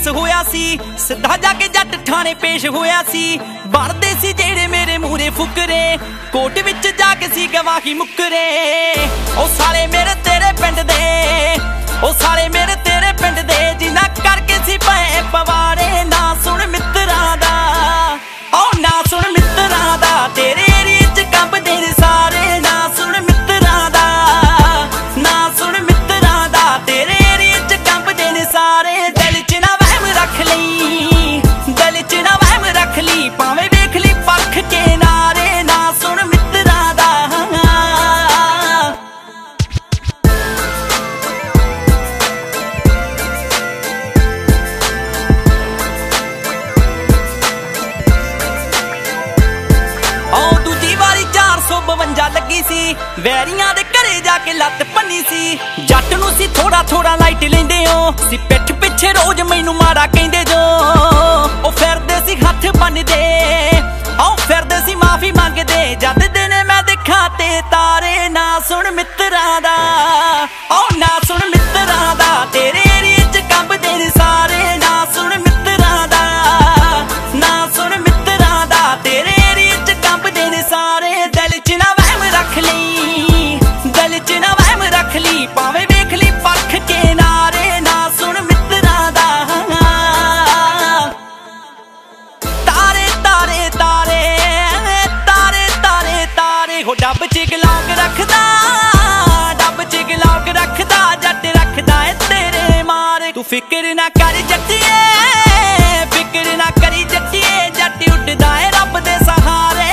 Case होया सी सिद्धा जाके जट ठाणे पेश होया सी। बनदे सी जेड़े मेरे मूहरे फुकरे कोर्ट विच जाके सी गवाही मुकरे। ओ साले मेरे तेरे पिंड दे, ओ साले मेरे तेरे पिंड दे जिन्ना करके सी पए पवाड़े। ना सुन मित्तरां दा, ओ ना सुन मित्तरां दा तेरे एरिए च कंबदे ने सारे। ना सुन मित्तरां दा, ना सुन मित्तरां दा तेरे एरिए च कंबदे ने सारे। दिल च ना वहम रख लई, दिल च ना वहम रख लई भावें वेख लई परख के नारे। ना सुन मित्तरां दा दूजी वारी 452 लगी सी वैरियां दे घरे जाके लत्त भन्नी सी। जट नूं सी थोड़ा थोड़ा लाइट लेंदे हो सी पिठ पिछे रोज मैनू माड़ा कहंदे जो। ओ फिरदे सी हथ बन्नदे, ओ फिरदे सी माफी मंगदे जद दिन मैं देखा ते तारे। ना सुन मित्तरां दा, ओ ना सुन मित्तरां दा तेरे एरिए च कंबदे ने सारे। ना सुन मित्तरां दा, ना सुन मित्तरां दा तेरे एरिए च कंबदे ने सारे। दिल च ना वहम रख लई, दिल च ना वहम रख लई भावें वेख लई परख के नारे। ना सुन मित्तरां दा तारे तारे तारे तारे तारे तारे। हो डब च गलौक रखदा, डब च गलौक रखदा जट रखदा है तेरे मारे। तू फिक्र ना कर जट्टिए, फिक्र ना करी जट्टिए जट उठदा है रब दे सहारे।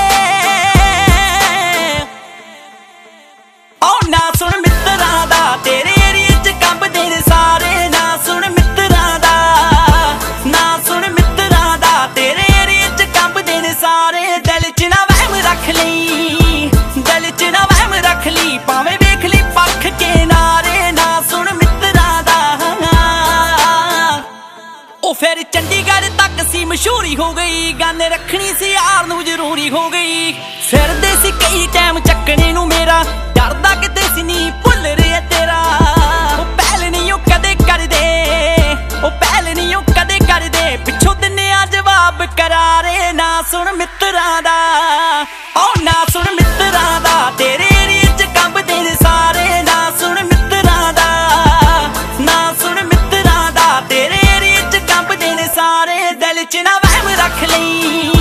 ओ ना सुन मित्तरां दा तेरे एरिए च कंबदे ने सारे। ना सुन मित्तरां दा, ना सुन मित्तरां दा तेरे एरिए च कंबदे ने सारे। दिल च ना वहम रख लई, दिल च ना वहम रख लई भावें वेख लई परख के नारे। ना सुन मित्तरां दा ओ फिर चंडीगढ़ तक सी मशहूरी हो गई, गाने रखनी सी यार नूं जरूरी हो गई। फिरदे सी कई टाइम चक्कने नूं मेरा डरदा किते सी नी भुल रहे तेरा। ओ पहल नहीं ओ कदे कर दे, ओ पहल नहीं ओ कदे कर दे पिछों दिने आ जवाब करारे। ना सुन मित्तरां दा, ओ ना सुन मित्तरां दा तेरे एरिए च कंबदे ने सारे। ना सुन मित्तरां दा, ना सुन मित्तरां दा तेरे एरिए च कंबदे ने सारे। दिल च ना वहम रख लई,